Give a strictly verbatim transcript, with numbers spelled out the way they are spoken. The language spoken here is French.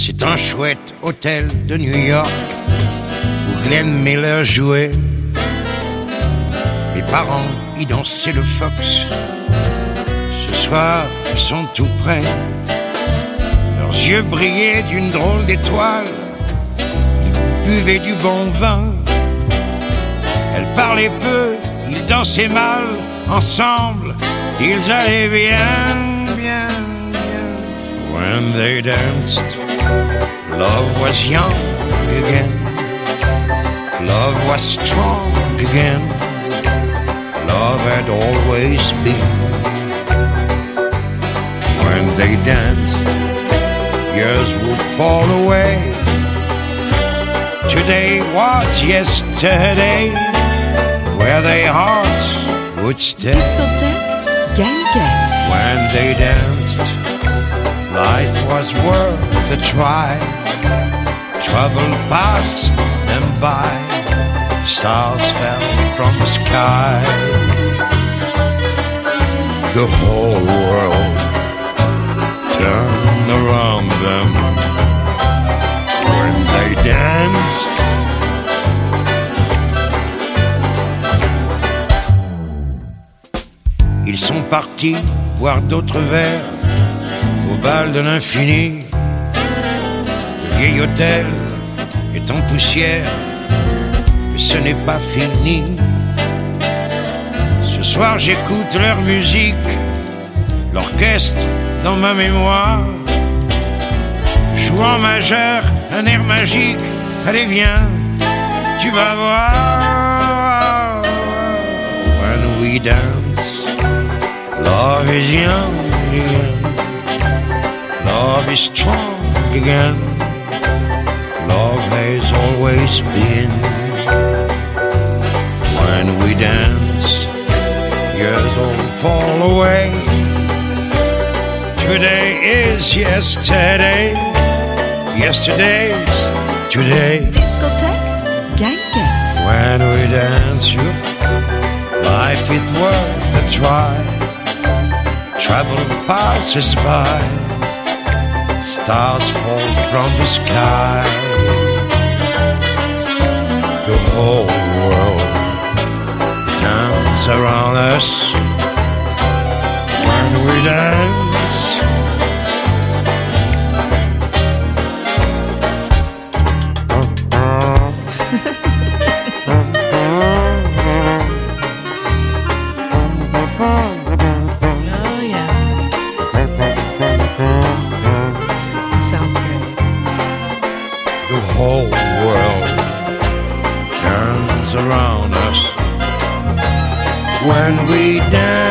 C'est un chouette hôtel de New York où Glenn Miller jouait. Mes parents y dansaient le fox. Ce soir, ils sont tout près. Leurs yeux brillaient d'une drôle d'étoile. Ils buvaient du bon vin. Elle parlait peu, ils dansaient mal. Ensemble, ils allaient bien, bien, bien. When they danced, love was young again. Love was strong again. Love had always been. When they danced, years would fall away. Today was yesterday, where their hearts would stay. Discothèque Guinguette. When they danced, life was worth a try. Trouble passed them by. Stars fell from the sky. The whole world turned around them when they danced. Ils sont partis boire d'autres verres au bal de l'infini. Le vieil hôtel est en poussière, mais ce n'est pas fini. Ce soir j'écoute leur musique, l'orchestre dans ma mémoire, joue en majeur un air magique. Allez viens, tu vas voir. When we dance, love is young again. Love is strong again. Love has always been. When we dance, years all fall away. Today is yesterday. Yesterday's today. Discothèque Guinguette. When we dance, you, life is worth a try. Travel passes by. Stars fall from the sky. The whole world turns around us when we dance. Oh yeah. Sounds good. The whole world turns around us when we dance.